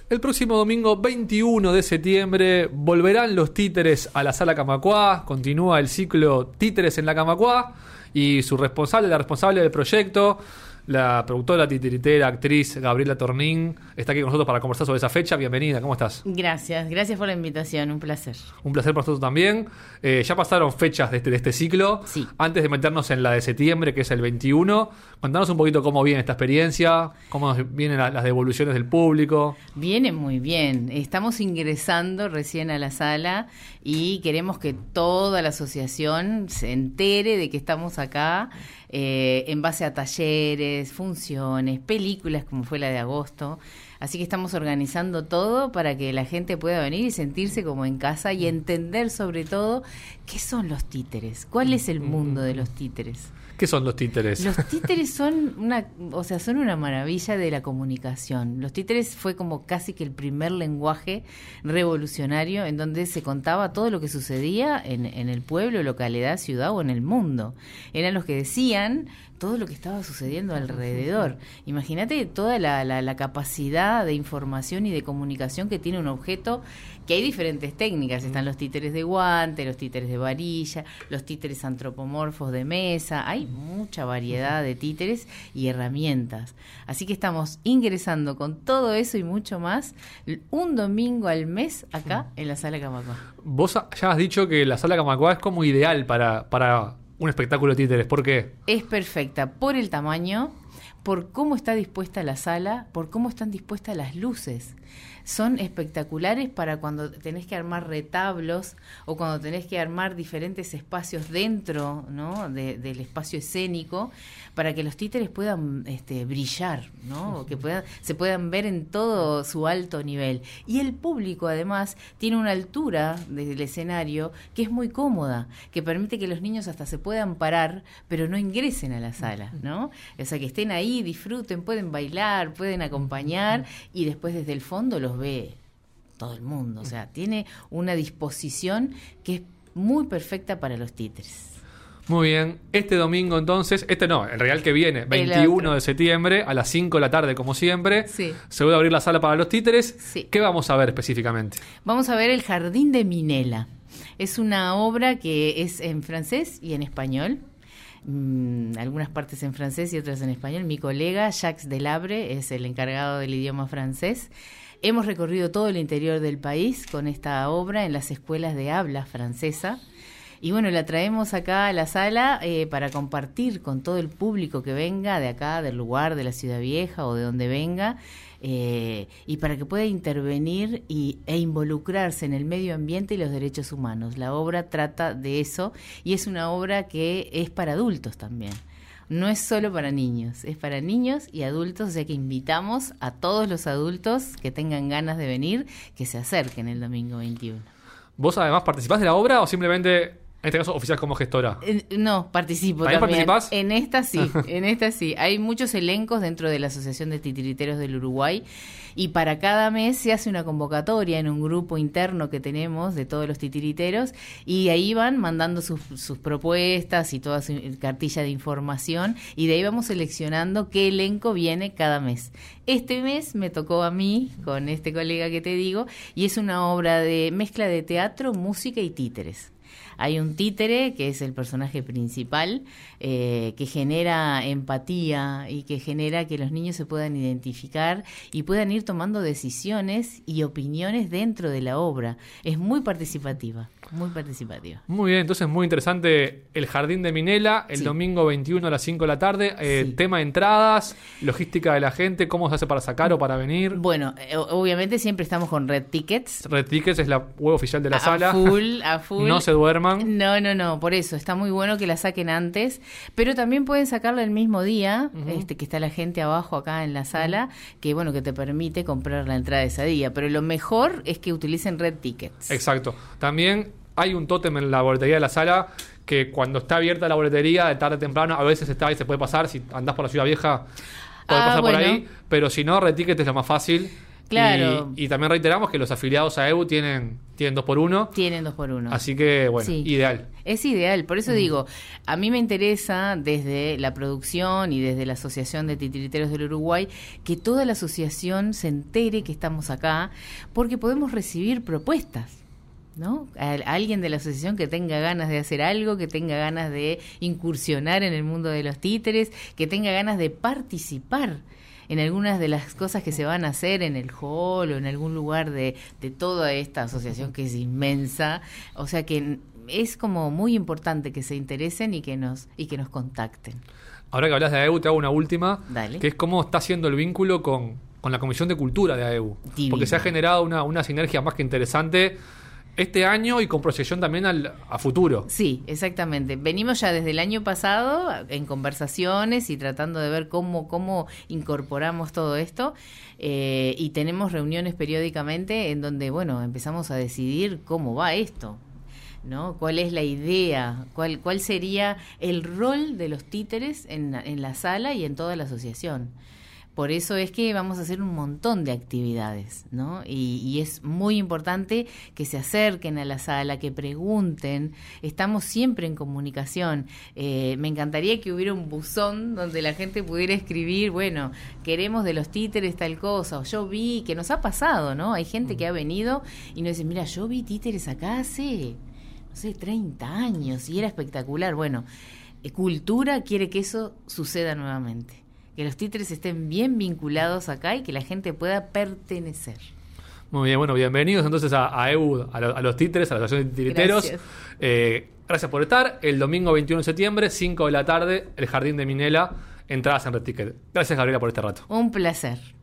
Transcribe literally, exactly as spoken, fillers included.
El próximo domingo veintiuno de septiembre volverán los títeres a la Sala Camacuá. Continúa el ciclo Títeres en la Camacuá y su responsable, la responsable del proyecto, la productora titiritera, actriz Gabriela Tornín, está aquí con nosotros para conversar sobre esa fecha. Bienvenida, ¿cómo estás? Gracias, gracias por la invitación, un placer. Un placer para nosotros también. Eh, ya pasaron fechas de este, de este ciclo. Sí. Antes de meternos en la de septiembre, que es el veintiuno, contanos un poquito cómo viene esta experiencia, cómo vienen la, las devoluciones del público. Viene muy bien, estamos ingresando recién a la sala y queremos que toda la asociación se entere de que estamos acá eh, en base a talleres, funciones, películas como fue la de agosto. Así que estamos organizando todo para que la gente pueda venir y sentirse como en casa y entender sobre todo qué son los títeres, cuál es el mundo de los títeres. ¿Qué son los títeres? Los títeres son una, o sea, son una maravilla de la comunicación. Los títeres fue como casi que el primer lenguaje revolucionario en donde se contaba todo lo que sucedía en, en el pueblo, localidad, ciudad o en el mundo. Eran los que decían todo lo que estaba sucediendo alrededor. Imagínate toda la, la, la capacidad de información y de comunicación que tiene un objeto, que hay diferentes técnicas. Están los títeres de guante, los títeres de varilla, los títeres antropomorfos de mesa. Hay mucha variedad de títeres y herramientas. Así que estamos ingresando con todo eso y mucho más un domingo al mes acá en la Sala Camacuá. Vos ya has dicho que la Sala Camacuá es como ideal para... para un espectáculo de títeres. ¿Por qué? Es perfecta por el tamaño, por cómo está dispuesta la sala, por cómo están dispuestas las luces. Son espectaculares para cuando tenés que armar retablos o cuando tenés que armar diferentes espacios dentro, ¿no?, de, del espacio escénico, para que los títeres puedan este, brillar, ¿no?, que puedan, se puedan ver en todo su alto nivel. Y el público, además, tiene una altura del escenario que es muy cómoda, que permite que los niños hasta se puedan parar, pero no ingresen a la sala, ¿no? O sea, que estén ahí, disfruten, pueden bailar, pueden acompañar y después desde el fondo los ve todo el mundo. O sea, tiene una disposición que es muy perfecta para los títeres. Muy bien, este domingo entonces, este no, el real que viene, veintiuno de septiembre a las cinco de la tarde como siempre, sí. Se va a abrir la sala para los títeres. Sí. ¿Qué vamos a ver específicamente? Vamos a ver El Jardín de Minela. Es una obra que es en francés y en español. Mm, algunas partes en francés y otras en español. Mi colega Jacques Delabre es el encargado del idioma francés. Hemos recorrido todo el interior del país con esta obra en las escuelas de habla francesa. Y bueno, la traemos acá a la sala eh, para compartir con todo el público que venga de acá, del lugar, de la Ciudad Vieja o de donde venga, eh, y para que pueda intervenir y, e involucrarse en el medio ambiente y los derechos humanos. La obra trata de eso y es una obra que es para adultos también. No es solo para niños, es para niños y adultos, o sea que invitamos a todos los adultos que tengan ganas de venir, que se acerquen el domingo veintiuno. ¿Vos además participás de la obra o simplemente, en este caso, oficiás como gestora? Eh, no, participo ¿También también. participás? En esta sí, en esta sí. Hay muchos elencos dentro de la Asociación de Titiriteros del Uruguay y para cada mes se hace una convocatoria en un grupo interno que tenemos de todos los titiriteros y ahí van mandando sus, sus propuestas y toda su cartilla de información y de ahí vamos seleccionando qué elenco viene cada mes. Este mes me tocó a mí con este colega que te digo y es una obra de mezcla de teatro, música y títeres. Hay un títere, que es el personaje principal, eh, que genera empatía y que genera que los niños se puedan identificar y puedan ir tomando decisiones y opiniones dentro de la obra. Es muy participativa, muy participativa. Muy bien, entonces muy interesante El Jardín de Minela, el Sí. domingo veintiuno a las cinco de la tarde. Eh, Sí. Tema entradas, logística de la gente, cómo se hace para sacar o para venir. Bueno, eh, obviamente siempre estamos con Red Tickets. Red Tickets es la web oficial de la a sala. full, a full. No se duerman. No, no, no, por eso está muy bueno que la saquen antes, pero también pueden sacarla el mismo día, uh-huh. este que está la gente abajo acá en la sala, uh-huh. que bueno, que te permite comprar la entrada ese día, pero lo mejor es que utilicen Red Tickets. Exacto. También hay un tótem en la boletería de la sala que cuando está abierta la boletería de tarde a temprano, a veces está ahí, se puede pasar, si andás por la Ciudad Vieja, puede ah, pasar bueno. por ahí, pero si no, Red Tickets es lo más fácil. Claro. Y, y también reiteramos que los afiliados a E B U tienen, tienen dos por uno. Tienen dos por uno. Así que, bueno, Sí. ideal. Es ideal, por eso Mm. digo, a mí me interesa desde la producción y desde la Asociación de Titiriteros del Uruguay que toda la asociación se entere que estamos acá, porque podemos recibir propuestas, ¿no? A, a alguien de la asociación que tenga ganas de hacer algo, que tenga ganas de incursionar en el mundo de los títeres, que tenga ganas de participar en algunas de las cosas que se van a hacer en el hall o en algún lugar de, de toda esta asociación que es inmensa. O sea que es como muy importante que se interesen y que nos y que nos contacten. Ahora que hablas de A E U, te hago una última, Dale. que es cómo está haciendo el vínculo con, con la Comisión de Cultura de A E U. Divino. Porque se ha generado una, una sinergia más que interesante este año y con proyección también al, a futuro. Sí, exactamente. Venimos ya desde el año pasado en conversaciones y tratando de ver cómo, cómo incorporamos todo esto. Eh, y tenemos reuniones periódicamente en donde, bueno, empezamos a decidir cómo va esto, ¿no? ¿Cuál es la idea? ¿Cuál, cuál sería el rol de los títeres en, en la sala y en toda la asociación? Por eso es que vamos a hacer un montón de actividades, ¿no? Y, y es muy importante que se acerquen a la sala, que pregunten. Estamos siempre en comunicación. Eh, me encantaría que hubiera un buzón donde la gente pudiera escribir, bueno, queremos de los títeres tal cosa, o yo vi, que nos ha pasado, ¿no? Hay gente que ha venido y nos dice, mira, yo vi títeres acá hace, no sé, treinta años y era espectacular. Bueno, eh, Cultura quiere que eso suceda nuevamente. Que los títeres estén bien vinculados acá y que la gente pueda pertenecer. Muy bien, bueno, bienvenidos entonces a, a E U, a, lo, a los títeres, a la Asociación de Titiriteros. Gracias. Eh, gracias por estar. El domingo veintiuno de septiembre, cinco de la tarde, el Jardín de Minela, entradas en Red Ticket. Gracias, Gabriela, por este rato. Un placer.